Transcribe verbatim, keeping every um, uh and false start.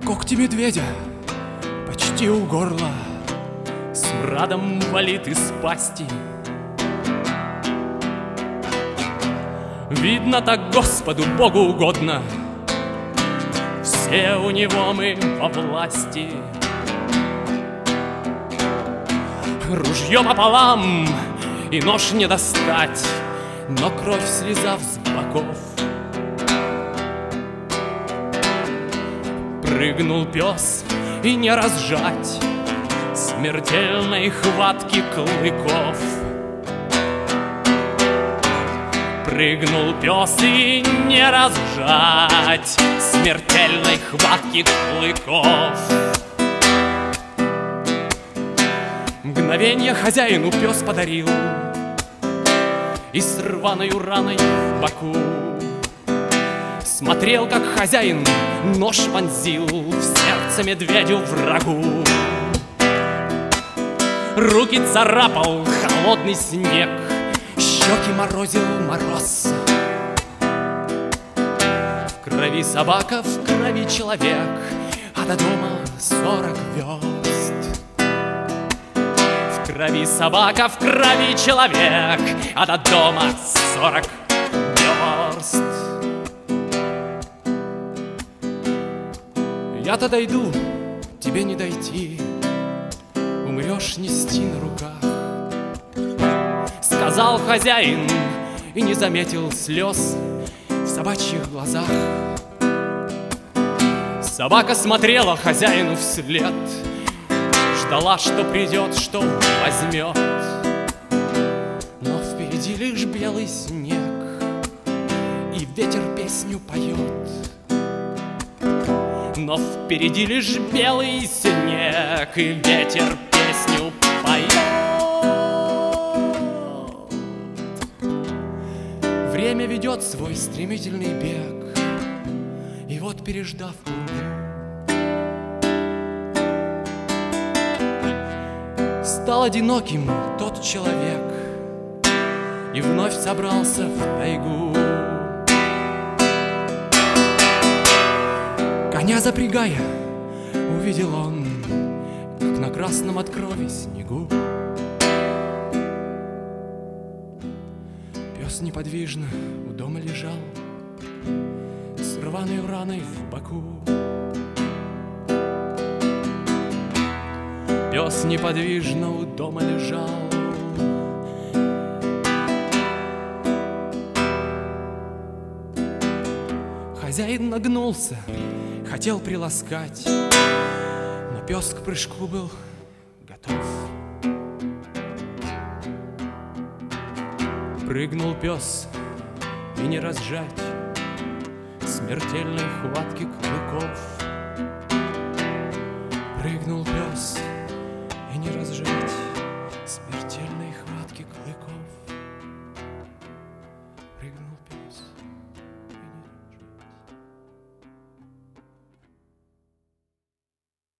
когти медведя почти у горла, смрадом валит из пасти. Видно, так Господу Богу угодно, все у него мы во власти. Ружье пополам и нож не достать, но кровь слезав с боков. Прыгнул пес и не разжать смертельной хватки клыков. Прыгнул пес и не разжать смертельной хватки клыков. Мгновенье хозяину пес подарил и с рваной раной в боку смотрел, как хозяин нож вонзил в сердце медведю врагу. Руки царапал холодный снег, щеки морозил мороз. В крови собака, в крови человек, а до дома сорок верст. В крови собака, в крови человек, а до дома сорок верст. Я-то дойду, тебе не дойти, умрешь нести на руках, сказал хозяин и не заметил слез в собачьих глазах. Собака смотрела хозяину вслед, ждала, что придет, что возьмет. Но впереди лишь белый снег, и ветер песню поет. Но впереди лишь белый снег, и ветер песню поет. Время ведет свой стремительный бег, и вот, переждав путь, стал одиноким тот человек и вновь собрался в тайгу. Коня запрягая, увидел он, как на красном от крови снегу пес неподвижно у дома лежал с рваной раной в боку. Пес неподвижно у дома лежал. Хозяин нагнулся, хотел приласкать, но пес к прыжку был готов. Прыгнул пес и не разжать смертельной хватки клыков. Прыгнул пес и не разжать